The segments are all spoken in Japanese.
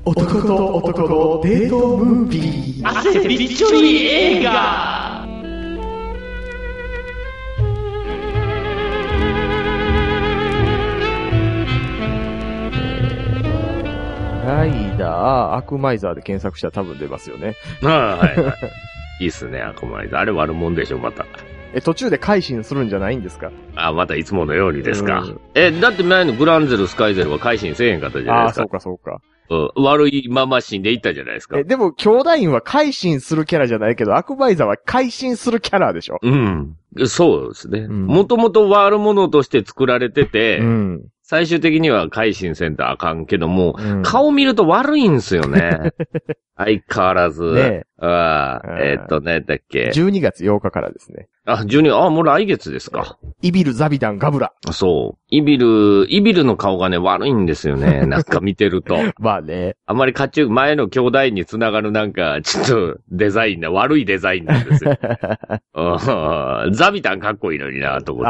男と男のデートムービー。 汗びっちょり映画。 ライダー、アクマイザーで検索したら多分出ますよね。 はいはい。いいっすね、アクマイザー。あれ悪もんでしょ、また。 途中で改心するんじゃないんですか？ またいつものようにですか。だって前のグランゼル、スカイゼルは改心せえへんかったじゃないですか。 そうかそうか。 悪いまま死んでいったじゃないですか。 でも、兄弟院は改心するキャラじゃないけど、アクマイザーは改心するキャラでしょ？ うん。そうですね。もともと悪者として作られてて、最終的には改心せんとあかんけども、顔見ると悪いんすよね。相変わらず。ね何だっけ。 12月8日からですね。 もう来月ですか。 イビル、ザビダン、ガブラ。 そう。イビルの顔がね、悪いんですよね。なんか見てると。 まあね。 あんまり前の兄弟につながるなんか、ちょっと悪いデザインなんですよ。ザビタンかっこいいのになと思って。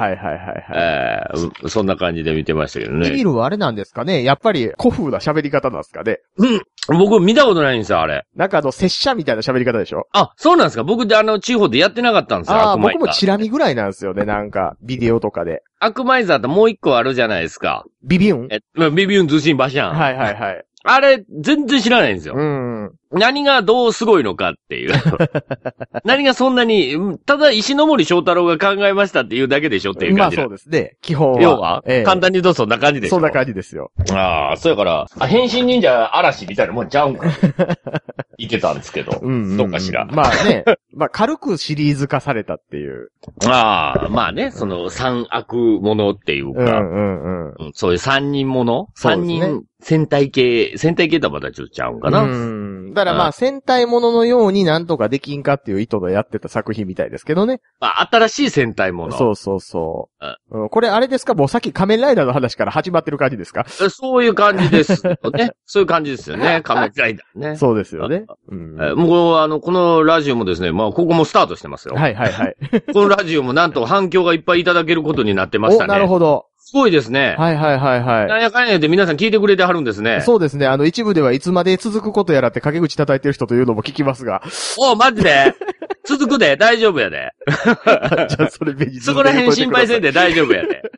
はい。そんな感じで見てましたけどね。 イビルはあれなんですかね？やっぱり古風な喋り方なんですかね？ 僕見たことないんですよ、あれ。 なんか拙者みたいな喋り方でしょ？ そうなんですか。僕で地方でやってなかったんですよ。 僕もチラ見ぐらいなんですよね、なんか、ビデオとかで。 アクマイザーってもう一個あるじゃないですか。 ビビュン？ ビビュン通信馬車。 はいはいはい。 あれ、全然知らないんですよ。何がどうすごいのかっていう。何がそんなに、ただ石ノ森章太郎が考えましたっていうだけでしょっていう感じ。 まあそうですね。基本は。 要は、簡単に言うとそんな感じでしょ。 そんな感じですよ。 そうやから、変身忍者嵐みたいなもんちゃうんか。言ってたんですけど。どうかしら。 まあね。軽くシリーズ化されたっていう。 まあね、その三悪者っていうか。そういう三人者？三人戦隊系とはまたちょっとちゃうんかな。 だから戦隊もののようになんとかできんかっていう意図でやってた作品みたいですけどね。 新しい戦隊もの。 そう。これあれですか？もうさっき仮面ライダーの話から始まってる感じですか？ そういう感じですよね。そういう感じですよね。仮面ライダーね。 そうですよね。 もうこのラジオもですね、ここもスタートしてますよ。 はいはいはい。 このラジオもなんと反響がいっぱいいただけることになってましたね。 なるほど。 すごいですね。 はい。 なんやかんやで皆さん聞いてくれてはるんですね。 そうですね。一部ではいつまで続くことやらって陰口叩いてる人というのも聞きますが。 マジで続くで大丈夫やで。 じゃあそれそこら辺心配せんで大丈夫やで。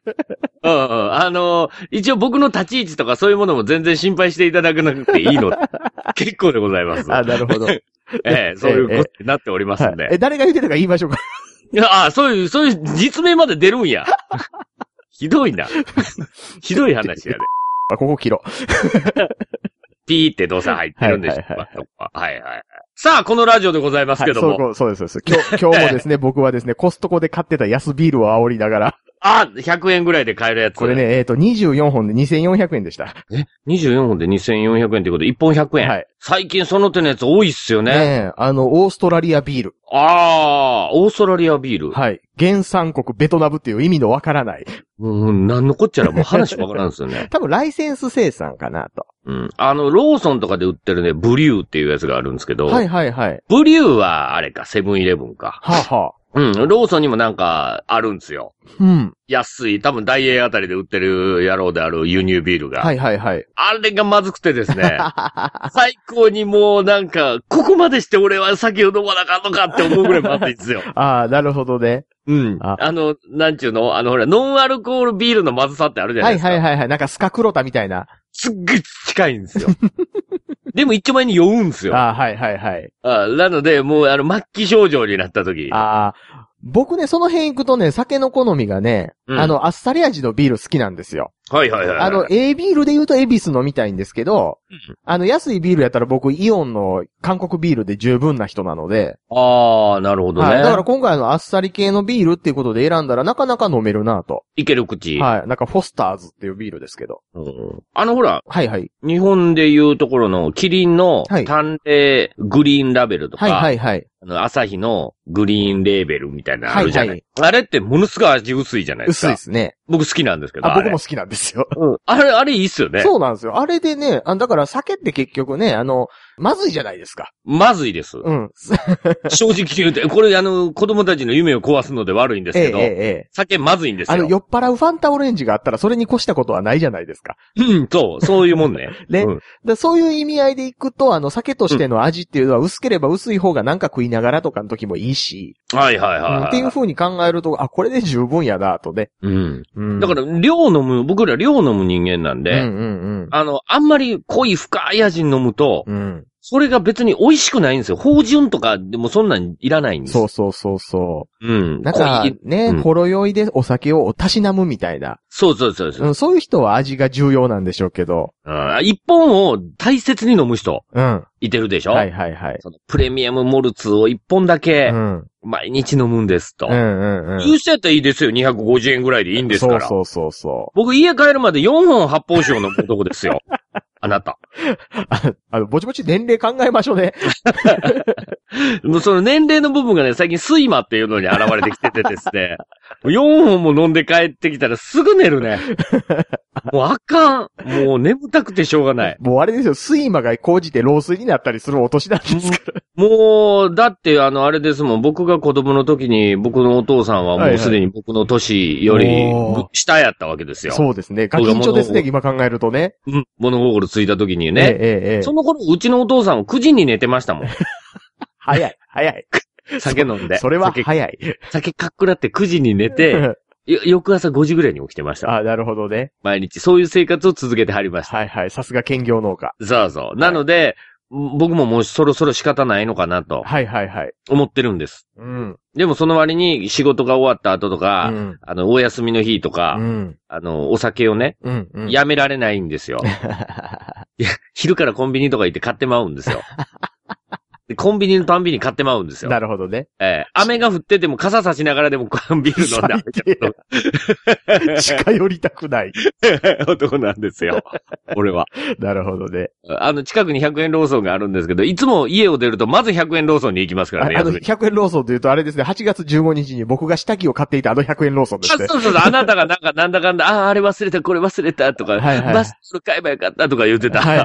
一応僕の立ち位置とかそういうものも全然心配していただかなくていいので。結構でございます。 なるほど。 そういうことになっておりますんで。 誰が言ってたか言いましょうか。 そういう実名まで出るんや。ひどいな。ひどい話やで。 ここ切ろう。 ピーって動作入ってるんでしょうか。はい。さあ、このラジオでございますけども。 そうです。今日もですね、僕はですね、コストコで買ってた安ビールを煽りながら。 100円ぐらいで買えるやつ。 これね、24本で2400円でした。 24本で2400円ってことで1本100円。はい。最近その手のやつ多いっすよね。 オーストラリアビール。 オーストラリアビール。 はい。原産国ベトナムっていう意味のわからない。 なんのこっちゃらもう話わからんですよね。 多分ライセンス生産かなと。 ローソンとかで売ってるね、ブリューっていうやつがあるんですけど。 はい。 ブリューはあれか、セブンイレブンか。ローソンにもなんかあるんですよ。安い、多分ダイエーあたりで売ってる野郎である輸入ビールが。はい。あれがまずくてですね。最高にもうなんか、ここまでして俺は酒を飲まなかんのかって思うぐらいまずいんですよ。 なるほどね。 なんちゅうのほら、ノンアルコールビールのまずさってあるじゃないですか。 はい。なんかスカクロタみたいな。 すっごい近いんですよ。でも一丁前に酔うんですよ。 はい。 なので、もう末期症状になった時。 僕ね、その辺行くとね、酒の好みがね、あっさり味のビール好きなんですよ。 はい。 ビールで言うとエビス飲みたいんですけど、安いビールやったら僕イオンの韓国ビールで十分な人なので。 なるほどね。 だから今回あっさり系のビールっていうことで選んだらなかなか飲めるなと。 いける口。 はい。なんかフォスターズっていうビールですけど。 ほら。はい。日本でいうところのキリンの淡麗グリーンラベルとか。はい。アサヒのグリーンレーベルみたいなのあるじゃない。あれってものすごい味薄いじゃないですか。 薄いですね。 僕好きなんですけど。 僕も好きなんですよ。 あれいいっすよね。 そうなんですよ。あれでね、だから酒って結局ね、 まずいじゃないですか。 まずいです。 うん。 正直言うて、これ子供たちの夢を壊すので悪いんですけど、酒まずいんですよ。 酔っ払うファンタオレンジがあったらそれに越したことはないじゃないですか。 うん、そういうもんね。 ね。そういう意味合いでいくと、酒としての味っていうのは薄ければ薄い方がなんか食いながらとかの時もいいし。 はいはいはい。 っていう風に考えると、これで十分やなとね。 うん。だから、僕ら量飲む人間なんで、あんまり濃い深い味に飲むと、それが別に美味しくないんですよ。芳醇とかでもそんなんいらないんですよ。 そう。なんかね、ほろ酔いでお酒をたしなむみたいな。そう。そういう人は味が重要なんでしょうけど。 一本を大切に飲む人。いてるでしょ。はい。そのプレミアムモルツを一本だけ、毎日飲むんですと。いう人やったらいいですよ。250円ぐらいでいいんですから。 そう。 僕家帰るまで4本発泡酒を飲む男ですよ。あなた。 ぼちぼち年齢考えましょうね。 もうその年齢の部分がね、最近睡魔っていうのに現れてきててですね。4本も飲んで帰ってきたらすぐ寝るね。もうあかん。もう眠たくてしょうがない。 もうあれですよ、睡魔が高じて老衰になったりするお年なんですから。 もう、だってあれですもん。僕が子供の時に僕のお父さんはもうすでに僕の年より下やったわけですよ。 そうですね。ガキンチョですね、今考えるとね。 物心ついた時にね。その頃、うちのお父さんは9時に寝てましたもん。 早い。 酒飲んで。 それは早い。 酒かっくらって9時に寝て、翌朝5時ぐらいに起きてました。 なるほどね。 毎日、そういう生活を続けてはりました。 はい。さすが兼業農家。 そう。なので、僕ももうそろそろ仕方ないのかなと。 はい。 思ってるんです。でもその割に仕事が終わった後とか、お休みの日とか、お酒をね、やめられないんですよ。昼からコンビニとか行って買ってまうんですよ。でコンビニのたんびに買ってまうんですよ。 なるほどね。 雨が降ってても傘差しながらでもビール飲んで近寄りたくない男なんですよ。俺は。 なるほどね。 近くに100円ローソンがあるんですけど、いつも家を出るとまず100円ローソンに行きますからね。 100円ローソンというとあれですね、8月15日に僕が下着を買っていた100円ローソンですね。 そう。あなたがなんだかんだ、あれ忘れた、これ忘れたとか、バスト買えばよかったとか言ってた。 はい。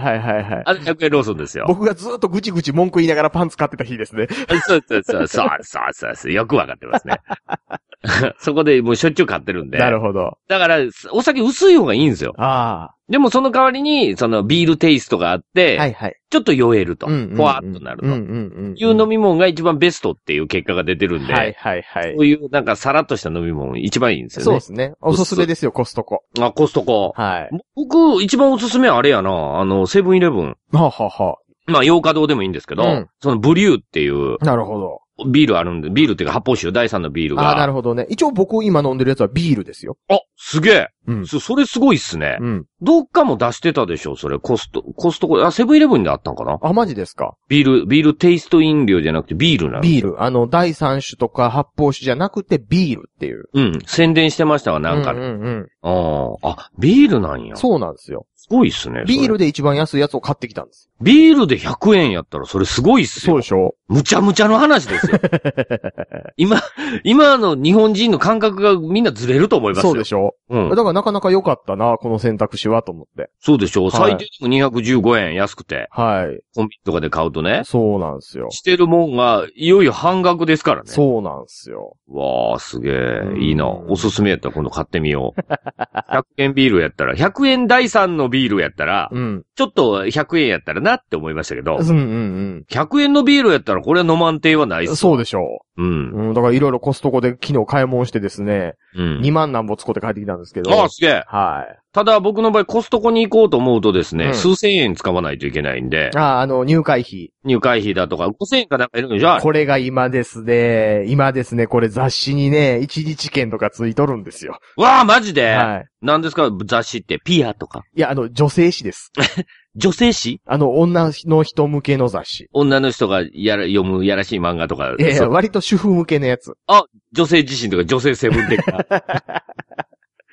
100円ローソンですよ。 僕がずっとぐちぐち文句言いながらパンツ買ってた日ですね。 そう。よくわかってますね。そこでもうしょっちゅう買ってるんで。 なるほど。 だから、お酒薄い方がいいんですよ。でもその代わりに、そのビールテイストがあって、ちょっと酔えると。ふわっとなると。いう飲み物が一番ベストっていう結果が出てるんで。そういうなんかさらっとした飲み物一番いいんですよね。 そうですね。おすすめですよ、コストコ。 コストコ。僕、一番おすすめはあれやな。セブンイレブン。洋華堂でもいいんですけど、そのブリューっていう。 なるほど。 ビールあるんで、ビールっていうか発泡酒、第3のビールが。 なるほどね。一応僕今飲んでるやつはビールですよ。 すげえ。それすごいっすね。どっかも出してたでしょ、それ。コストコ、セブンイレブンであったんかな？ マジですか？ ビールテイスト飲料じゃなくてビールなの？ ビール。第3種とか発泡酒じゃなくてビールっていう。 宣伝してましたわ、なんかで。ビールなんや。 そうなんですよ。 すごいっすね。 ビールで一番安いやつを買ってきたんです。 ビールで100円やったらそれすごいっすよ。 そうでしょ？ むちゃむちゃの話ですよ。今の日本人の感覚がみんなずれると思いますよ。 そうでしょ？だからなかなか良かったな、この選択肢はと思って。 そうでしょ？最低でも215円安くて。コンビニとかで買うとね。 そうなんですよ。 してるもんが、いよいよ半額ですからね。 そうなんですよ。 わー、すげえ。いいな。おすすめやったら今度買ってみよう。100円ビールやったら、100円第3のビールやったら、ちょっと100円やったらなって思いましたけど、100円のビールやったらこれは飲まんていはないっす。 そうでしょう。だからいろいろコストコで昨日買い物してですね、2万何本使って帰ってきたんですけど。 すげえ。ただ僕の場合コストコに行こうと思うとですね、数千円使わないといけないんで。 入会費。 入会費だとか、5000円かなんかいるんでしょ？ これが今ですね、これ雑誌にね、1日券とかついとるんですよ。 わー、マジで？何ですか雑誌って、ピアとか。 いや、女性誌です。 女性誌？ 女の人向けの雑誌。 女の人が読むやらしい漫画とか。 割と主婦向けのやつ。 女性自身とか女性セブン的な。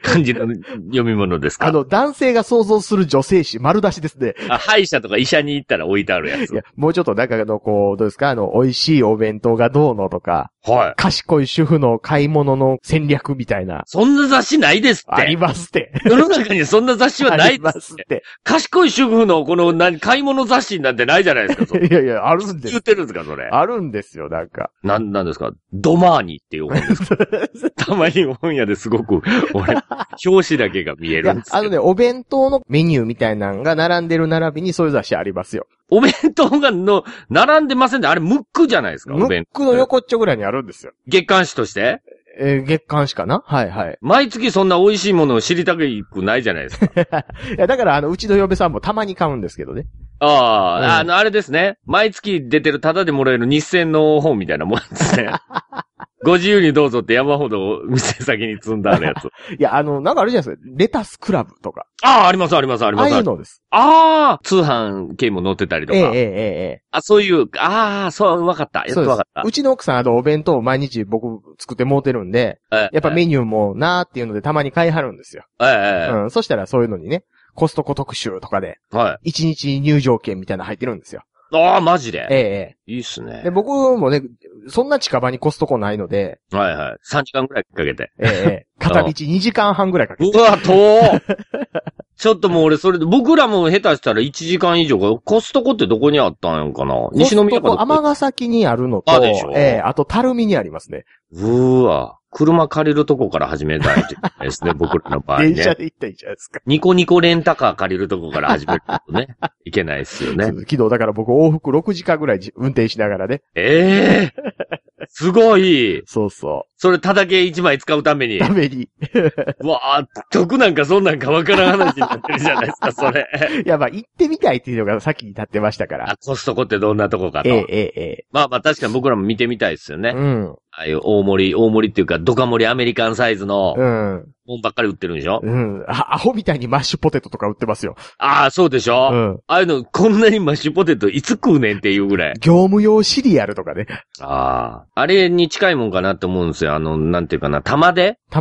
感じの読み物ですか？ 男性が想像する女性誌丸出しですね。 歯医者とか医者に行ったら置いてあるやつ。 いや、もうちょっとなんかこう、どうですか？美味しいお弁当がどうのとか。 はい。 賢い主婦の買い物の戦略みたいな。 そんな雑誌ないですって。 ありますって。 世の中にそんな雑誌はないですって。ありますって。賢い主婦の買い物雑誌なんてないじゃないですか。 いやいや、あるんです。 言ってるんですか、それ。 あるんですよ、なんか。 なんですか？ドマーニっていう本ですか？たまに本屋ですごく、表紙だけが見えるんですけど。 お弁当のメニューみたいなのが並んでる並びにそういう雑誌ありますよ。 お弁当が並んでませんね。あれ、ムックじゃないですか、 ムックの横っちょぐらいにあるんですよ。 月刊誌として？ 月刊誌かな？はいはい。 毎月そんな美味しいものを知りたくないじゃないですか。いや、だからうちの嫁さんもたまに買うんですけどね。 ああ、あれですね。毎月出てるタダでもらえる日銭の本みたいなもんですね。ご自由にどうぞって山ほど店先に積んだあるやつ。 いや、なんかあるじゃないですか。レタスクラブとか。 ああ、あります、あります、あります。 ああいうのです。 ああ、通販系も載ってたりとか。そういう、そう、わかった。やっとわかった。 うちの奥さんお弁当を毎日僕作ってもうてるんで、やっぱメニューもなーっていうのでたまに買いはるんですよ。そしたらそういうのにね、コストコ特集とかで、1日入場券みたいなの入ってるんですよ。 ああ、マジで？いいっすね。 で、僕もね、そんな近場にコストコないので。 はいはい。3時間くらいかけて。 片道2時間半くらいかけて。 うわ、遠ちょっともう俺それで、僕らも下手したら1時間以上か、コストコってどこにあったんやんかな？西宮か。 尼崎にあるのと、あと、垂水にありますね。 わ。車借りるとこから始めたいですね、僕らの場合ね。 電車で行ったらいいじゃないですか。 ニコニコレンタカー借りるとこから始めるとね、いけないですよね。 昨日だから僕往復6時間ぐらい運転しながらね。 すごい。 そうそう。 それただけ1枚使うために。うわぁ、得なんかそんなんかわからん話になってるじゃないですか、それ。 いや、行ってみたいっていうのが先に立ってましたから。 コストコってどんなとこかと。まあ確かに僕らも見てみたいですよね。ああいう大盛りっていうか、ドカ盛りアメリカンサイズの、もんばっかり売ってるんでしょ？ アホみたいにマッシュポテトとか売ってますよ。 ああ、そうでしょ？ああいうの、こんなにマッシュポテトいつ食うねんっていうぐらい。 業務用シリアルとかね。 あれに近いもんかなって思うんですよ。なんていうかな、玉で、 はい。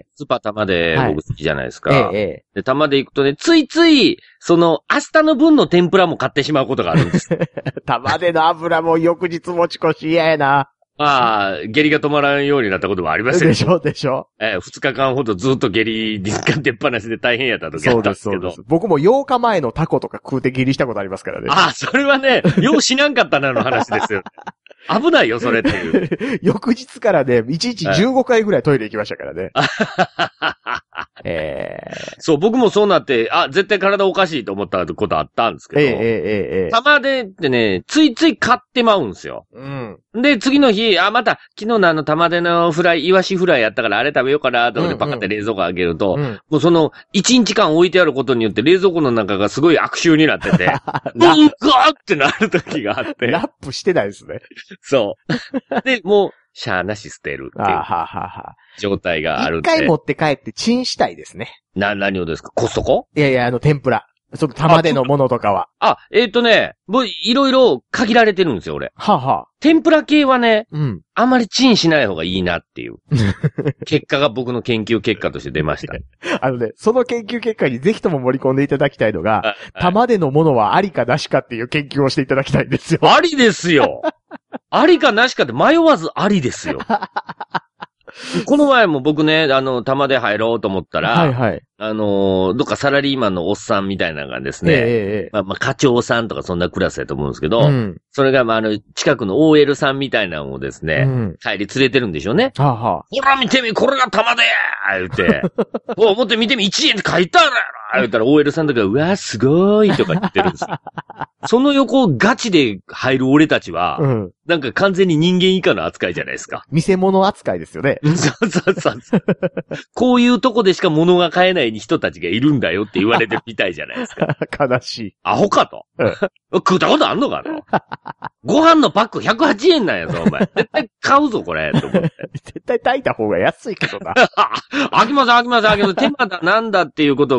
スーパー玉で僕好きじゃないですか。で、玉で行くとね、ついつい、明日の分の天ぷらも買ってしまうことがあるんです。 玉での油も翌日持ち越し嫌やな。 下痢が止まらんようになったこともありますよね。 でしょ。 2日間ほどずっと下痢に使ってっぱなしで大変やった時あったんですけど。そうです。 僕も8日前のタコとか食うて下痢したことありますからね。 それはね、ようしなんかったなの話ですよ。危ないよ、それっていう。 翌日からね、1日15回ぐらいトイレ行きましたからね。 そう、僕もそうなって、絶対体おかしいと思ったことあったんですけど。玉でってね、ついつい買ってまうんですよ。で、次の日、また、昨日の玉でのフライ、イワシフライやったからあれ食べようかなと思ってパカって冷蔵庫開けると、もう1日間置いてあることによって冷蔵庫の中がすごい悪臭になってて、うわーってなる時があって。 ラップしてないですね。 そう。で、もう、しゃーなし捨てるっていう状態があるんで。 一回持って帰ってチンしたいですね。 何をですか？コストコ？ いや、天ぷら。玉でのものとかは。 もういろいろ限られてるんですよ、俺。天ぷら系はね、あんまりチンしない方がいいなっていう。結果が僕の研究結果として出ました。 その研究結果にぜひとも盛り込んでいただきたいのが、玉でのものはありかなしかっていう研究をしていただきたいんですよ。 ありですよ。ありかなしかって迷わずありですよ。この前も僕ね、玉で入ろうと思ったら、どっかサラリーマンのおっさんみたいなのがですね、課長さんとかそんなクラスだと思うんですけど、それが、近くの OL さんみたいなのをですね、帰り連れてるんでしょうね。ほら見てみ、これが玉で言うて、もっと見てみ、1円って書いてあるやろ言ったら OL さんとか、うわ、すごいとか言ってるんですよ。その横ガチで入る俺たちは、なんか完全に人間以下の扱いじゃないですか。 見せ物扱いですよね。 そう。こういうとこでしか物が買えない人たちがいるんだよって言われてるみたいじゃないですか。 悲しい。 アホかと。食ったことあんのかと。ご飯のパック108円なんやぞ、お前。絶対買うぞ、これ。と思って。 絶対炊いた方が安いけどな。 飽きます。手間だなんだっていうことを考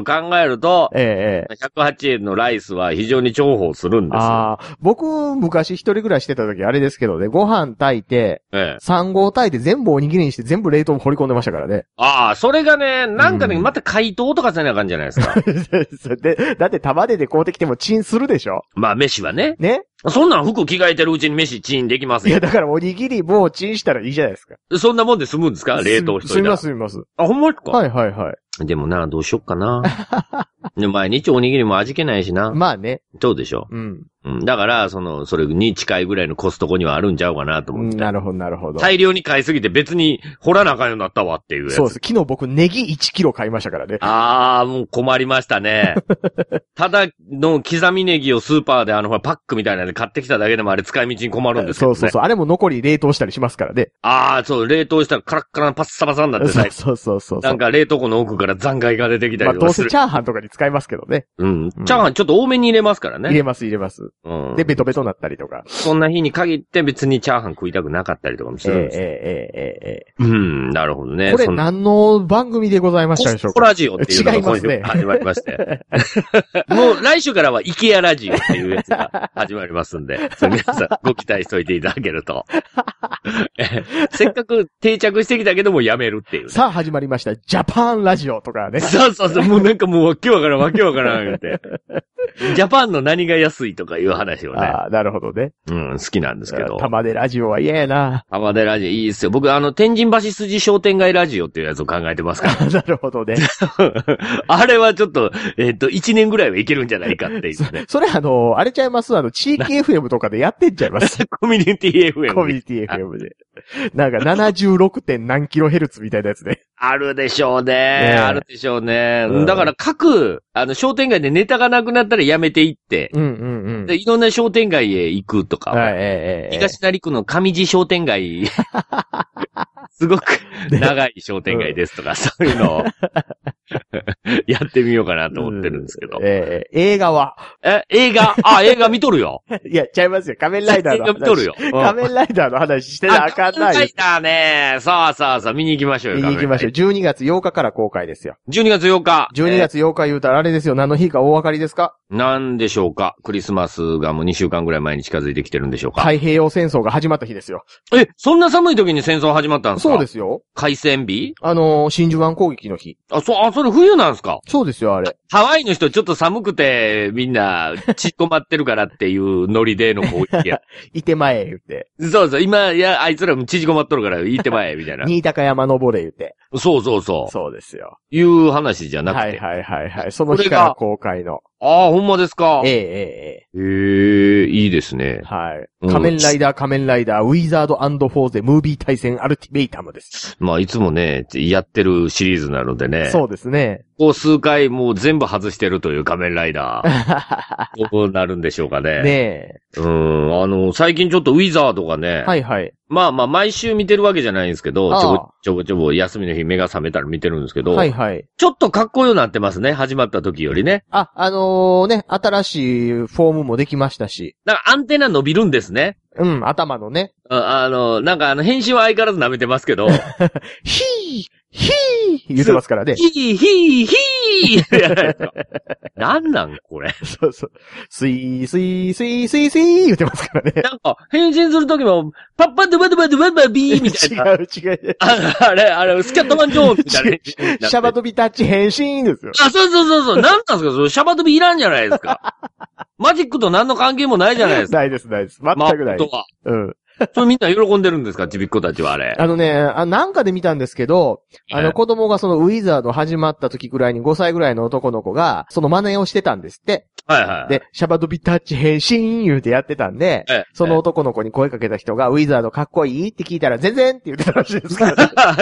えると、108円のライスは非常に重宝するんですよ。 僕、昔一人暮らししてた時あれですけどね、ご飯炊いて、3合炊いて全部おにぎりにして全部冷凍掘り込んでましたからね。 それがね、なんかね、また解凍とかせなあかんじゃないですか。 だって玉で買うてきてもチンするでしょ？ まあ、飯はね。 ね？ そんなん服着替えてるうちに飯チンできますよ。 いや、だからおにぎりもチンしたらいいじゃないですか。 そんなもんで済むんですか？冷凍しといたら。 済みます。 ほんまですか？ はいはいはい。 でもな、どうしよっかな。で毎日おにぎりも味気ないしな。 まあね。 そうでしょ。だから、それに近いぐらいのコストコにはあるんちゃうかなと思って。 なるほど、なるほど。 大量に買いすぎて別に掘らなあかんようになったわっていうやつ。 そうです。昨日僕ネギ1キロ買いましたからね。 もう困りましたね。ただの刻みネギをスーパーでパックみたいなので買ってきただけでもあれ使い道に困るんですけどね。 そう。あれも残り冷凍したりしますからね。 そう、冷凍したらカラッカラのパッサパサになってない。 そう。 なんか冷凍庫の奥から残骸が出てきたりとかする。 どうせチャーハンとかに使いますけどね。 チャーハンちょっと多めに入れますからね。 入れます。で、ベトベトになったりとか。 そんな日に限って別にチャーハン食いたくなかったりとかもするんですよ。なるほどね。 これ何の番組でございましたでしょうか？ コストラジオっていうのが違いますね。 始まりまして。もう来週からはイケアラジオっていうやつが始まりますんで、皆さんご期待しといていただけると。せっかく定着してきたけどもやめるっていう、ね。 さあ始まりました。ジャパンラジオとかね。 そう。もうなんかもうわけわからん言うて。ジャパンの何が安いとかいう話をね。 なるほどね。 好きなんですけど。 玉出ラジオは嫌やな。 玉出ラジオいいですよ。僕天神橋筋商店街ラジオっていうやつを考えてますから。 なるほどね。 あれはちょっと、1年ぐらいはいけるんじゃないかっていうね。 それあれちゃいます地域 FM とかでやってんちゃいますコミュニティ FM。 コミュニティ FM で。なんか 76. 点何キロヘルツみたいなやつで。 あるでしょうね。あるでしょうね。だから各、商店街でネタがなくなったらやめていって、でいろんな商店街へ行くとか、東成区の上地商店街、すごく長い商店街ですとか、そういうのをやってみようかなと思ってるんですけど。 映画は映画見とるよ。 いや、ちゃいますよ。仮面ライダーの話。 映画見とるよ。 仮面ライダーの話してなあかんない。 仮面ライダーね。そう、見に行きましょうよ。 見に行きましょう。12月8日から公開ですよ。 12月8日。 12月8日言うたらあれですよ。何の日かお分かりですか？ 何でしょうか？クリスマスがもう2週間ぐらい前に近づいてきてるんでしょうか？ 太平洋戦争が始まった日ですよ。 そんな寒い時に戦争始まったんですか？ そうですよ。 海戦日？ 真珠湾攻撃の日。 それ冬なんですか？ そうですよ、あれ。 ハワイの人ちょっと寒くて、みんな、ちっこまってるからっていうノリでの攻撃や。 いてまえ、言って。 そう、今、あいつらも縮こまっとるから、いてまえ、みたいな。 新高山登れ、言って。 そう。 そうですよ。 いう話じゃなくて。 はい。その日から公開の。 ほんまですか？ いいですね。 はい。仮面ライダー、ウィザード&フォーゼ、ムービー対戦アルティメイタムです。 まあ、いつもね、やってるシリーズなのでね。 そうですね。 数回もう全部外してるという仮面ライダー。どうなるんでしょうかね。 ねえ。 最近ちょっとウィザードがね。 はい。 まあ、毎週見てるわけじゃないんですけど、ちょこ休みの日目が覚めたら見てるんですけど。はい。ちょっとかっこよくなってますね。始まった時よりね。 新しいフォームもできましたし。 なんかアンテナ伸びるんですね。 頭のね。 なんか返信は相変わらず舐めてますけど。 ヒー言ってますからね。 ヒーなんなんこれ。 そう。スイー言ってますからね。 なんか、返信するときも、パッパッドバドバドバドバビーみたいな。 違う。 あれ、スキャットマンジョーンみたいな。 シャバドビタッチ返信ですよ。 そう。なんなんですかそれシャバドビいらんじゃないですか。マジックと何の関係もないじゃないですか。 ないです。全くない。 それみんな喜んでるんですかちびっ子たちはあれ。 なんかで見たんですけど、子供がそのウィザード始まった時くらいに5歳ぐらいの男の子が、その真似をしてたんですって。で、シャバドビタッチ変身言うてやってたんで、その男の子に声かけた人が、ウィザードかっこいいって聞いたら、全然って言ってたらしいですから、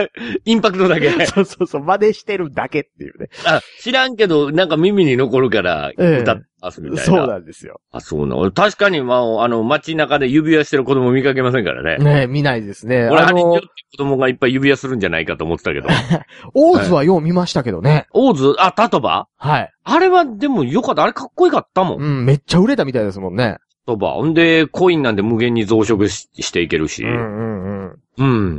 インパクトだけ。 そう、真似してるだけっていうね。 知らんけど、なんか耳に残るから、歌ってますみたいな。 そうなんですよ。 そうなの。確かに、街中で指輪してる子供見かけませんからね。 ね見ないですね。 俺、あれによって子供がいっぱい指輪するんじゃないかと思ってたけど。 オーズはよう見ましたけどね。 オーズタトバ？ はい。 あれはでもよかった。あれかっこよかったもん。 めっちゃ売れたみたいですもんね。 タトバ。んで、コインなんで無限に増殖していけるし。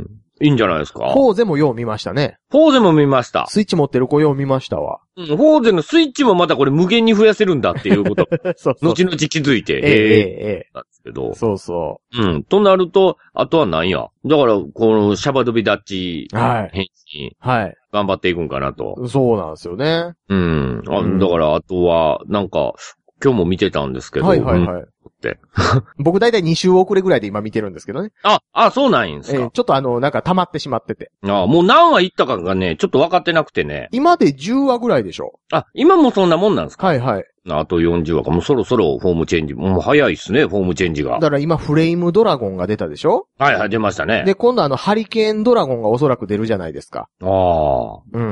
いいんじゃないですか。 フォーゼもよう見ましたね。 フォーゼも見ました。 スイッチ持ってる子よう見ましたわ。 フォーゼのスイッチもまたこれ無限に増やせるんだっていうこと。そうそう。後々気づいて。なんですけど。 そうそう。 うん。となると、あとは何や。だから、このシャバドビダッチ変身。はい。頑張っていくんかなと。 そうなんですよね。 うん。だから、あとは、なんか、今日も見てたんですけど。はいはいはい。 僕だいたい2週遅れぐらいで今見てるんですけどね。 そうなんですか。 ちょっとなんか溜まってしまってて。 もう何話いったかがね、ちょっと分かってなくてね。 今で10話ぐらいでしょ。 今もそんなもんなんですか。 はいはい。 あと40話か。もうそろそろフォームチェンジ。もう早いっすね、フォームチェンジが。 だから今フレイムドラゴンが出たでしょ。 はいはい、出ましたね。 で、今度ハリケーンドラゴンがおそらく出るじゃないですか。 うん。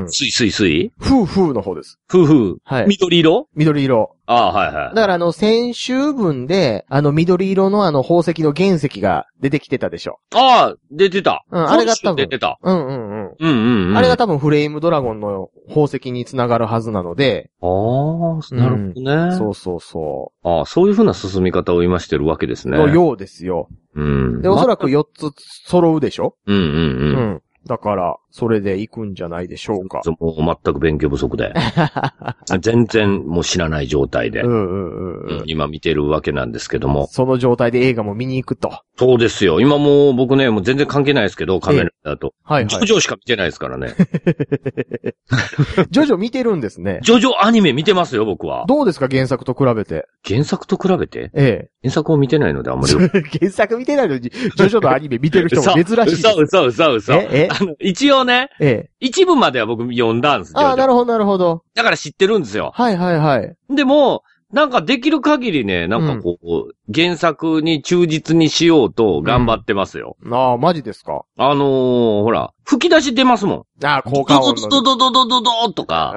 スイフーの方です。 フー。はい。緑色。はいはい。 だから先週分で、緑色の宝石の原石が出てきてたでしょ。 出てた。 あれが多分。 出てた。 あれが多分フレームドラゴンの宝石につながるはずなので。 なるほどね。 そうそうそう。 そういう風な進み方を今してるわけですね。 のようですよ。で、おそらく4つ揃うでしょ。だから、それで行くんじゃないでしょうか。 もう全く勉強不足で。全然もう知らない状態で。今見てるわけなんですけども。 その状態で映画も見に行くと。 そうですよ。今もう僕ね、もう全然関係ないですけど、カメラだと。はいはい。ジョジョしか見てないですからね。 ジョジョ見てるんですね。 ジョジョアニメ見てますよ、僕は。 どうですか、原作と比べて。 原作と比べて？原作を見てないのであんまり。 原作見てないのに、ジョジョのアニメ見てる人も珍しいです。 嘘。一応ね、一部までは僕読んだんですよ。 なるほど、なるほど。 だから知ってるんですよ。 はいはいはい。 でも、なんかできる限りね、なんかこう、原作に忠実にしようと頑張ってますよ。 マジですか。 ほら、吹き出し出ますもん。 効果音の。 ドとか。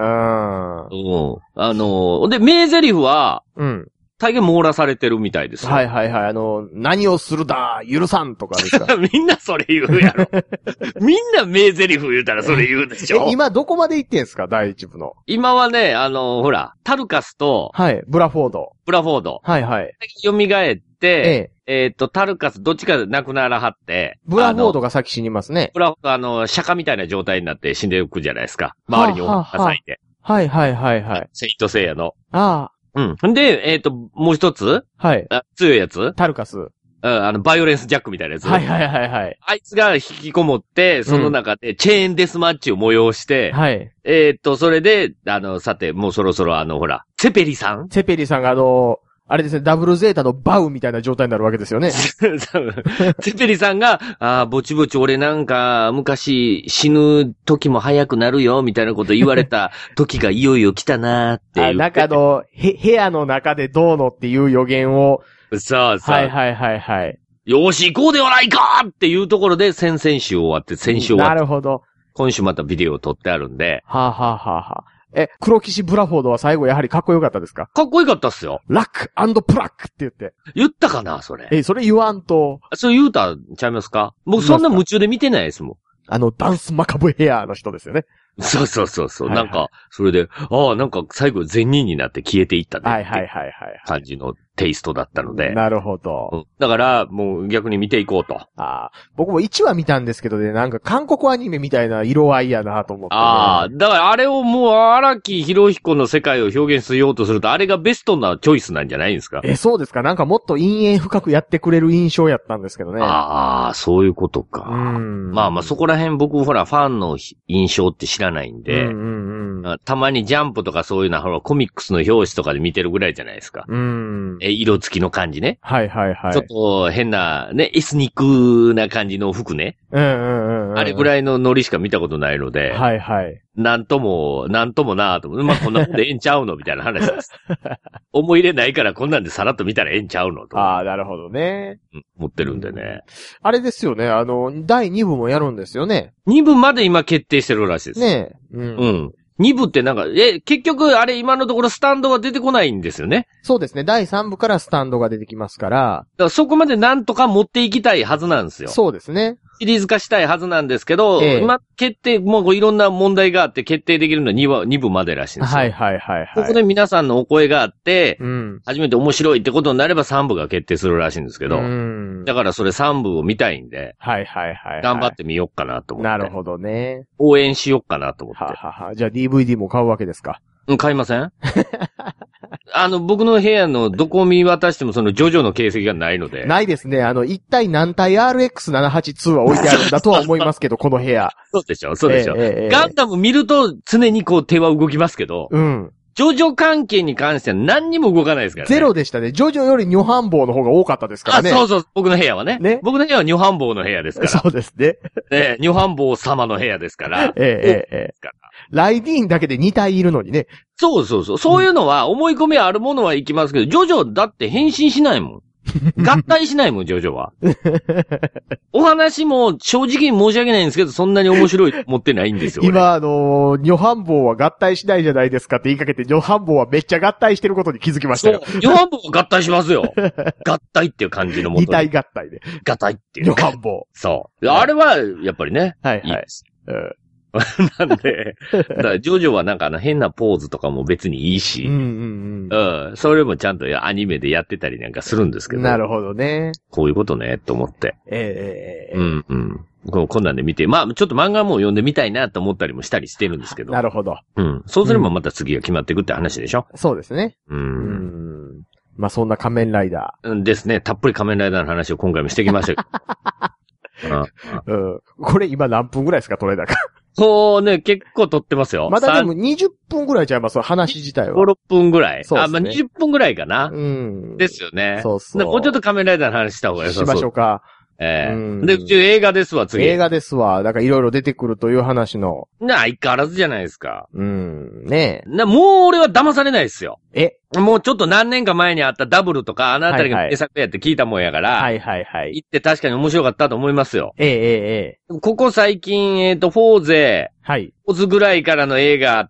で、名台詞は、大概網羅されてるみたいですよ。 はいはいはい。何をするだ、許さんとかですか。 みんなそれ言うやろ。みんな名台詞言うたらそれ言うでしょ。 今どこまで行ってんすか、第一部の。 今はね、ほら、タルカスと、 はい、ブラフォード。はいはい。 蘇って、タルカスどっちかで亡くならはって、 ブラフォードが先死にますね。 ブラフォード、釈迦みたいな状態になって死んでいくじゃないですか。周りにおが咲いて。 はいはいはいはい。 セイントセイヤの。で、もう一つはい。 強いやつタルカス。 バイオレンスジャックみたいなやつ。 はいはいはいはい。 あいつが引きこもって、その中でチェーンデスマッチを催して、 はい。 それで、さて、もうそろそろほら、ツェペリさんがあれですね、ダブルゼータのバウみたいな状態になるわけですよね。 ツェペリさんが、ぼちぼち俺なんか、昔死ぬ時も早くなるよ、みたいなこと言われた時がいよいよ来たなーっていう。 なんか部屋の中でどうのっていう予言を。 そう。 はいはいはいはい。 よし、行こうではないかっていうところで先々週終わって、先週終わって。 なるほど。 今週またビデオを撮ってあるんで。 黒騎士ブラフォードは最後やはりかっこよかったですか？ かっこよかったっすよ。 ラック&プラックって言って。 言ったかなそれ。 それ言わんと。 それ言うたちゃいますか？僕そんな夢中で見てないですもん。 ダンスマカブヘアの人ですよね。 そう。はいはい、なんか、それで、なんか最後善人になって消えていったね。 はい。 感じのテイストだったので。 なるほど。 だから、もう逆に見ていこうと。 僕も1話見たんですけどね、なんか韓国アニメみたいな色合いやなと思って、ね。 だからあれをもう荒木博彦の世界を表現しようとすると、あれがベストなチョイスなんじゃないんですか？ そうですか。なんかもっと陰影深くやってくれる印象やったんですけどね。 そういうことか。まあそこら辺僕ほらファンの印象って知らないんで、たまにジャンプとかそういうのほらコミックスの表紙とかで見てるぐらいじゃないですか。色付きの感じね。 はい。 ちょっと変なね、エスニックな感じの服ね。あれぐらいのノリしか見たことないので。 はい。 なんともなぁと思う。まあ、こんなもんでええんちゃうのみたいな話です。思い入れないからこんなんでさらっと見たらええんちゃうのと。 なるほどね。 持ってるんでね。 あれですよね、第2部もやるんですよね。 2部まで今決定してるらしいです。 ねえ。2部ってなんか、結局あれ今のところスタンドは出てこないんですよね。 そうですね。第3部からスタンドが出てきますから。 だからそこまでなんとか持っていきたいはずなんですよ。 そうですね。 シリーズ化したいはずなんですけど、今決定、もういろんな問題があって決定できるのは2部までらしいんですよ。 はい。 ここで皆さんのお声があって、初めて面白いってことになれば3部が決定するらしいんですけど、 だからそれ3部を見たいんで。 はいはいはい。 頑張ってみようかなと思って。 なるほどね。 応援しようかなと思って。 ははは。じゃあ DVD も買うわけですか？ うん、買いません僕の部屋のどこを見渡してもそのジョジョの形跡がないので。 ないですね。一体何体 RX782 は置いてあるんだとは思いますけど、この部屋。 そうでしょ、そうでしょ。ガンダム見ると常にこう手は動きますけど。うん。ジョジョ関係に関しては何にも動かないですからね。 ゼロでしたね。ジョジョよりニョハンボウの方が多かったですからね。 そうそう。僕の部屋はね。僕の部屋はニョハンボウの部屋ですから。 そうですね。 ニョハンボウ様の部屋ですから。 ライディーンだけで2体いるのにね。 そうそうそう。そういうのは思い込みあるものはいきますけど、ジョジョだって変身しないもん。合体しないもん、ジョジョは。お話も正直に申し訳ないんですけど、そんなに面白いと思ってないんですよ。 今、ニョハンボウは合体しないじゃないですかって言いかけて、ニョハンボウはめっちゃ合体してることに気づきましたよ。 そう、ニョハンボウは合体しますよ。合体っていう感じのもと。 二体合体で。 合体っていう。 ニョハンボウ。 そう。あれは、やっぱりね。 はいはい。 いいです。なんで、だからジョジョはなんか変なポーズとかも別にいいし、それもちゃんとアニメでやってたりなんかするんですけど。 なるほどね。 こういうことね、と思って。こんなんで見て、まあちょっと漫画も読んでみたいなと思ったりもしたりしてるんですけど。 なるほど。 そうすればまた次が決まっていくって話でしょ。 そうですね。まあそんな仮面ライダー。ですね。たっぷり仮面ライダーの話を今回もしてきましたけど。 これ今何分ぐらいですか、トレーダーか。 そうね、結構撮ってますよ。 まだでも20分ぐらいちゃいます、話自体は。 5、6分ぐらい。 そうですね。 まあ20分ぐらいかな。ですよね。 そうそう。 もうちょっと仮面ライダーの話した方がよさそう。 しましょうか。 で、映画ですわ、次。 映画ですわ。だからいろいろ出てくるという話の。 相変わらずじゃないですか。 ねえ。もう俺は騙されないですよ。もうちょっと何年か前にあったダブルとか、あのあたりが名作やって聞いたもんやから。 はいはいはい。 行って確かに面白かったと思いますよ。ここ最近、フォーゼ。はい。フォーズぐらいからの映画あって、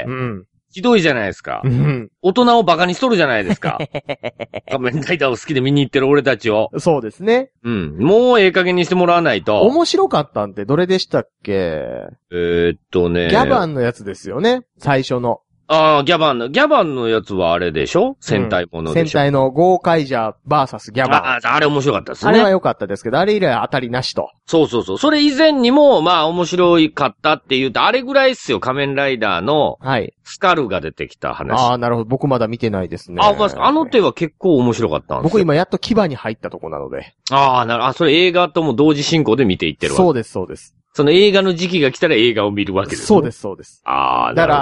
ひどいじゃないですか。大人をバカにしとるじゃないですか。仮面ライダーを好きで見に行ってる俺たちを。 そうですね。 もうええ加減にしてもらわないと。 面白かったんってどれでしたっけ？ ギャバンのやつですよね。最初の。 ギャバンのやつはあれでしょ？戦隊ものでしょ？ 戦隊のゴーカイジャーバーサスギャバン。 あれ面白かったですね。 あれは良かったですけど、あれ以来当たりなしと。 そうそうそう。それ以前にも、まあ面白かったって言うと、あれぐらいっすよ、仮面ライダーの、スカルが出てきた話。 なるほど。僕まだ見てないですね。 あの手は結構面白かったんですよ。 僕今やっと牙に入ったとこなので。 それ映画とも同時進行で見ていってるわけ。 そうです、そうです。 その映画の時期が来たら映画を見るわけですね。 そうです、そうです。だから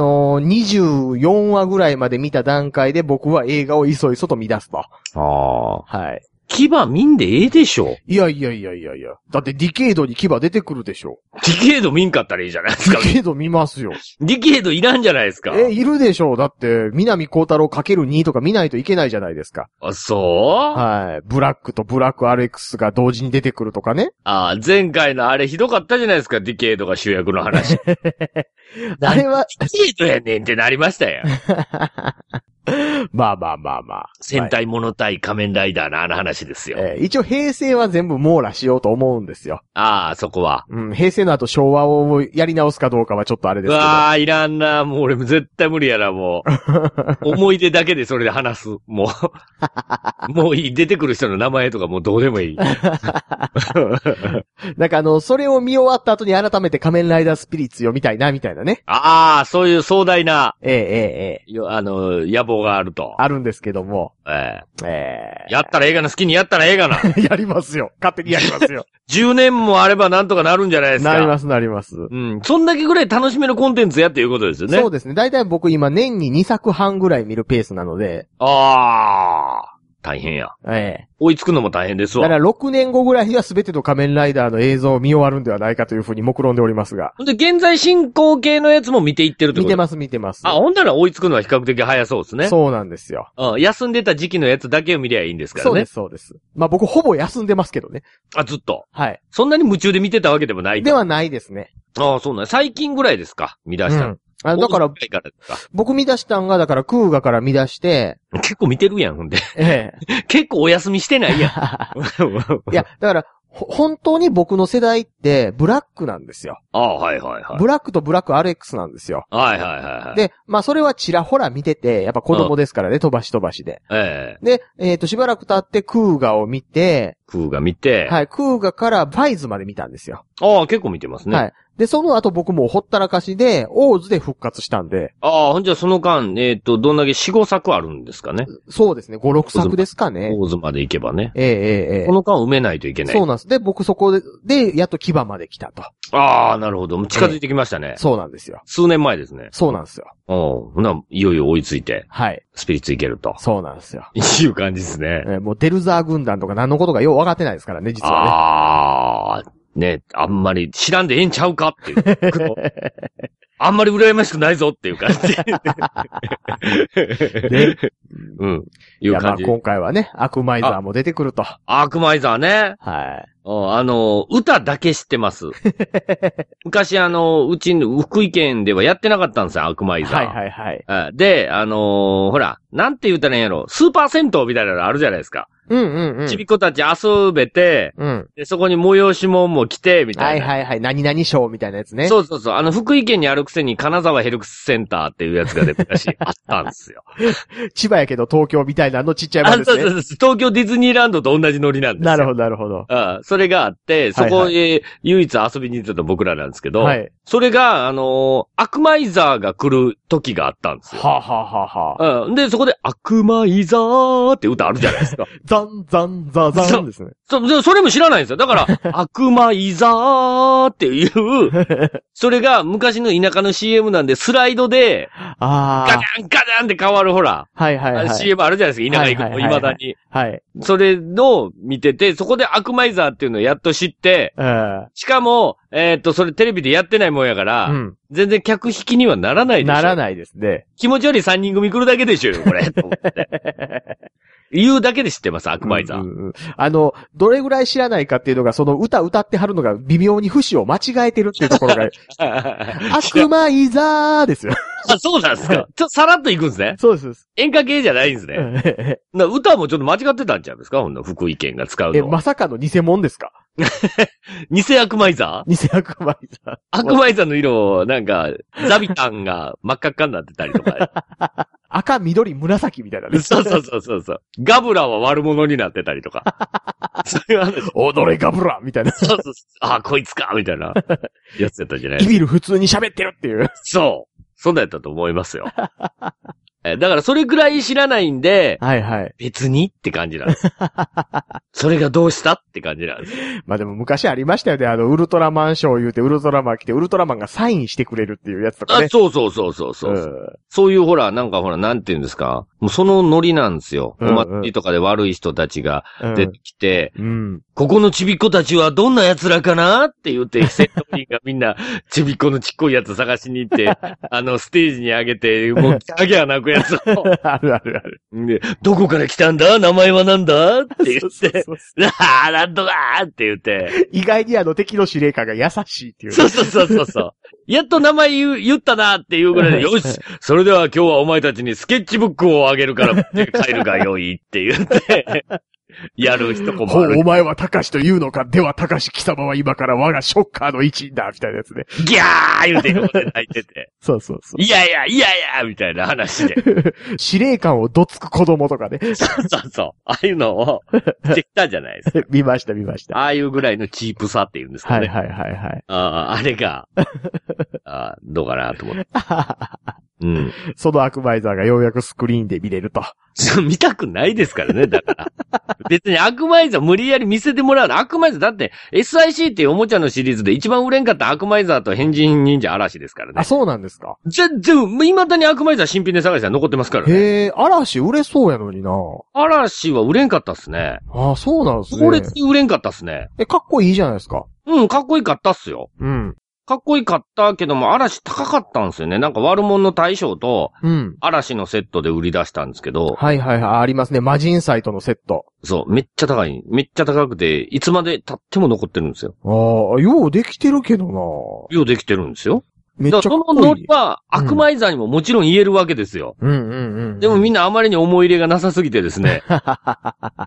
、24話ぐらいまで見た段階で僕は映画をいそいそと見出すと。はい。 牙見んでええでしょ。 いや。だってディケードに牙出てくるでしょ。 ディケード見んかったらいいじゃないですか。 ディケード見ますよ。 ディケードいらんじゃないですか。 いるでしょう。だって、南光太郎 ×2 とか見ないといけないじゃないですか。 そうはい。ブラックとブラック RX が同時に出てくるとかね。 前回のあれひどかったじゃないですか。ディケードが主役の話。 あれは、 ディケードやねんってなりましたよ。 まあ。 戦隊モノ対仮面ライダーのあの話ですよ。 一応平成は全部網羅しようと思うんですよ。 そこは。 平成の後昭和をやり直すかどうかはちょっとあれですけど。 いらんな。もう俺も絶対無理やな、もう。思い出だけでそれで話す。もういい。出てくる人の名前とかもうどうでもいい。 なんかそれを見終わった後に改めて仮面ライダースピリッツ読みたいな、みたいなね。 そういう壮大な。野望があると。 あるんですけども。 やったら映画の好きにやったら映画な。 やりますよ。勝手にやりますよ。 10年もあればなんとかなるんじゃないですか。 なります。 そんだけぐらい楽しめるコンテンツやっていうことですよね。 そうですね。だいたい僕今年に2作半ぐらい見るペースなので。 大変や。追いつくのも大変ですわ。 だから6年後ぐらいには全ての仮面ライダーの映像を見終わるんではないかというふうに目論んでおりますが。 で、現在進行形のやつも見ていってるってこと？ 見てます。 ほんなら追いつくのは比較的早そうですね。 そうなんですよ。 休んでた時期のやつだけを見りゃいいんですからね。 そうです。まあ僕ほぼ休んでますけどね。 ずっと。 はい。 そんなに夢中で見てたわけでもないと。 ではないですね。 そうなん。最近ぐらいですか？見出したの。 だから、僕見出したんが、だからクーガから見出して、 結構見てるやん、ほんで。結構お休みしてないやん。 いや、だから、本当に僕の世代って、ブラックなんですよ。 はい。 ブラックとブラック RX なんですよ。 はい。 で、まあそれはちらほら見てて、やっぱ子供ですからね、飛ばしで。で、しばらく経ってクーガを見て、 クーガ見て。 はい。クーガからバイズまで見たんですよ。 ああ、結構見てますね。はい。 で、その後僕もほったらかしで、オーズで復活したんで。 ああ、ほんじゃその間、どんだけ4、5作あるんですかね。 そうですね。5、6作ですかね。 オーズまで行けばね。 ええ。 この間埋めないといけない。 そうなんです。で、僕そこで、やっと牙まで来たと。 ああ、なるほど。近づいてきましたね。 そうなんですよ。 数年前ですね。 そうなんですよ。 いよいよ追いついて。 はい。 スピリッツいけると。 そうなんですよ。 いう感じですね。 もうデルザー軍団とか何のことかよう分かってないですからね、実はね。 ああ。ね、あんまり知らんでええんちゃうかっていう。あんまり羨ましくないぞっていう感じ。 ね、 うん。いう感じ。 今回はね、アクマイザーも出てくると。 アクマイザーね。 はい。 歌だけ知ってます。昔うちの福井県ではやってなかったんですよ、アクマイザー。 はいはいはい。 で、ほら、なんて言ったらいいんやろ、スーパー銭湯みたいなのあるじゃないですか。ちびっこたち遊べて、で、そこに催し物も来て、みたいな。 はいはいはい。何々賞みたいなやつね。 そうそうそう。福井県にあるくせに金沢ヘルクスセンターっていうやつが昔あったんですよ。 千葉やけど東京みたいなのちっちゃい版ですね。 そう。東京ディズニーランドと同じノリなんですよ。 なるほどなるほど。 それがあって、そこへ唯一遊びに行ってた僕らなんですけど、はい、それが、アクマイザーが来る時があったんですよ。で、そこでアクマイザーって歌あるじゃないですか。 ザンザンザザンですね。 それも知らないんですよ。だから、アクマイザーっていう、それが昔の田舎の CM なんで、スライドで、ガチャンガチャンって変わるほら、CM あるじゃないですか、田舎行くと、未だに。はい。それを見てて、そこでアクマイザーっていうのをやっと知って、しかも、それテレビでやってないもんやから、全然客引きにはならないでしょ。 ならないですね。 気持ち悪い3人組来るだけでしょ、これ。言うだけで知ってます、アクマイザー。 どれぐらい知らないかっていうのが、その歌ってはるのが微妙に節を間違えてるっていうところが、アクマイザーですよ。 あ、そうなんですか。さらっと行くんですね。 そうです。 演歌系じゃないんですね。歌もちょっと間違ってたんちゃうんですか、ほんの福井県が使うの。 まさかの偽物ですか？ 偽アクマイザー？ 偽アクマイザー。 アクマイザーの色、なんか、ザビタンが真っ赤っかになってたりとか。 赤、緑、紫みたいなね。 そう。ガブラは悪者になってたりとか。そういう話。 踊れガブラみたいな。 そう。あ、こいつかみたいなやつやったんじゃない？ イビル普通に喋ってるっていう。 そう。そんなんやったと思いますよ。だからそれぐらい知らないんで、 はいはい。 別にって感じなんです。それがどうしたって感じなんです。 まあでも昔ありましたよね。ウルトラマンショー言うてウルトラマン来て、ウルトラマンがサインしてくれるっていうやつとかね。 そう。そういうほら、なんて言うんですか。もうそのノリなんですよ。お祭りとかで悪い人たちが出てきて、ここのちびっこたちはどんな奴らかなって言って、戦闘員がみんなちびっこのちっこいやつ探しに行って、ステージに上げて、もうギャギャ泣くやつを。 ある。 で、どこから来たんだ？名前はなんだ？って言って、なんとかって言って。 意外に敵の司令官が優しいっていう。 そう。やっと名前言ったなっていうぐらいで、よし、それでは今日はお前たちにスケッチブックをあげるから帰るがよいって言って、やる人もある。 お前は高しと言うのか？では高し貴様は今から我がショッカーの一員だみたいなやつで。 ギャー言うて横で泣いてて。 そう。 いやみたいな話で。 司令官をどつく子供とかね。 そう。ああいうのをしてきたじゃないですか。 見ました。 ああいうぐらいのチープさっていうんですかね。 はい。 あれが、どうかなと思って。 そのアクマイザーがようやくスクリーンで見れると。 見たくないですからね、だから。別にアクマイザー無理やり見せてもらうの。アクマイザーだって SIC っていうおもちゃのシリーズで一番売れんかったアクマイザーと変人忍者嵐ですからね。 あ、そうなんですか。 全然、未だにアクマイザー新品で探したら残ってますからね。 へえ、嵐売れそうやのにな。 嵐は売れんかったっすね。 あ、そうなんですね。 強烈に売れんかったっすね。 かっこいいじゃないですか。 かっこいいかったっすよ。かっこいいかったけども、嵐高かったんですよね。なんか悪者の大将と、嵐のセットで売り出したんですけど。 はい、ありますね。魔人サイトのセット。 そう、めっちゃ高くて、いつまで経っても残ってるんですよ。 ああ、ようできてるけどな。 ようできてるんですよ。 めっちゃかっこいい。 そのノリは、アクマイザーにももちろん言えるわけですよ。でもみんなあまりに思い入れがなさすぎてですね。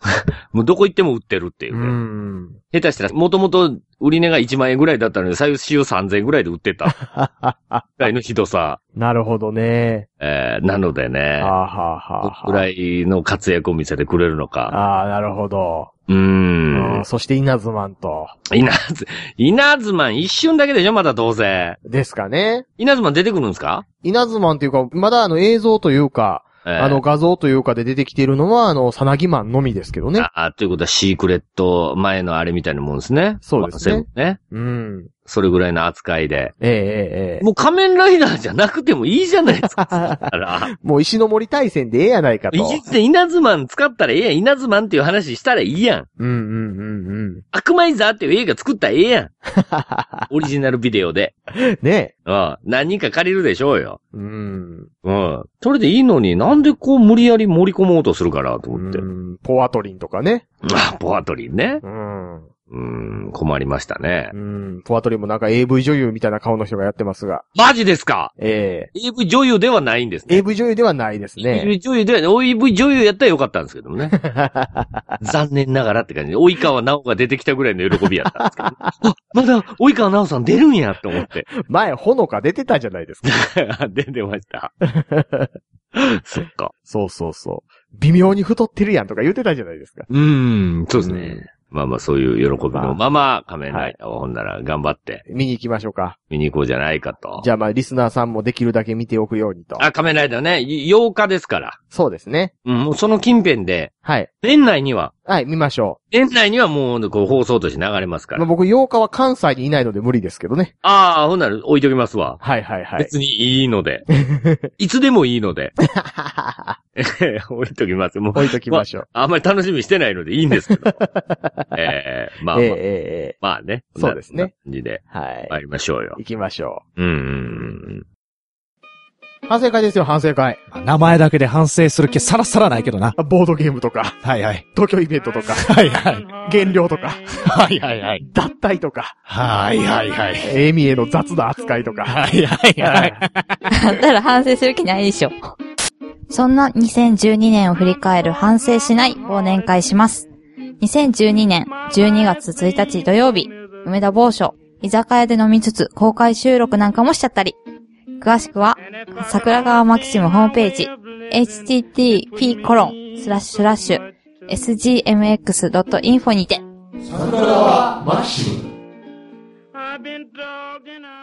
もうどこ行っても売ってるっていうね。下手したら、もともと売り値が1万円ぐらいだったのに、最終3000円ぐらいで売ってた。ぐらいのひどさ。 なるほどね。 なのでね。どぐらいの活躍を見せてくれるのか。 なるほど。そして稲妻と。 稲妻一瞬だけでしょまだどうせ。 ですかね。 稲妻出てくるんですか？ 稲妻っていうか、まだ映像というか、画像というかで出てきているのは、さなぎマンのみですけどね。 ということはシークレット前のあれみたいなもんですね。 そうですね。 それぐらいの扱いで。もう仮面ライダーじゃなくてもいいじゃないですか。 もう石の森大戦でええやないかと。 稲妻使ったらええやん。稲妻っていう話したらいいやん。悪魔イザーっていう映画作ったらええやん。オリジナルビデオで。 ねえ。何人か借りるでしょうよ。それでいいのになんでこう無理やり盛り込もうとするかなと思って。 ポアトリンとかね。 ポアトリンね。困りましたね。 ポアトリンもなんか AV 女優みたいな顔の人がやってますが。 マジですか？AV 女優ではないんですね。 AV 女優ではないですね。 AV 女優では、AV 女優やったらよかったんですけどもね。残念ながらって感じで、及川直が出てきたぐらいの喜びやったんですけど。まだ、及川直さん出るんやって思って。 前、ほのか出てたじゃないですか。 出てました。そっか。 そう。微妙に太ってるやんとか言ってたじゃないですか。 そうですね。まあまあそういう喜びのまま仮面ライダーをほんなら頑張って。 見に行きましょうか。 見に行こうじゃないかと。 じゃあまあリスナーさんもできるだけ見ておくようにと。 仮面ライダーね、8日ですから。 そうですね。 もうその近辺で。 はい。 年内には。 はい、見ましょう。年内にはもうこう放送として流れますから。 まあ、僕8日は関西にいないので無理ですけどね。 ほんなら置いときますわ。 はい。 別にいいので。いつでもいいので。置いときます。もう置いときましょう。 あんまり楽しみしてないのでいいんですけど。まあまあね。 そうですね。 感じで。 はい。 参りましょうよ。 行きましょう。 反省会ですよ、反省会。 名前だけで反省する気さらさらないけどな。 ボードゲームとか。 はいはい。 東京イベントとか。 はいはい。 減量とか。 はいはいはい。 脱退とか。 はいはいはい。 エミへの雑な扱いとか。 はいはいはい。 あんたら反省する気ないでしょ。そんな2012年を振り返る反省しない忘年会します。2012年12月1日土曜日、梅田某所、居酒屋で飲みつつ公開収録なんかもしちゃったり。詳しくは、桜川マキシムホームページ、http://sgmx.info にて。 桜川マキシム。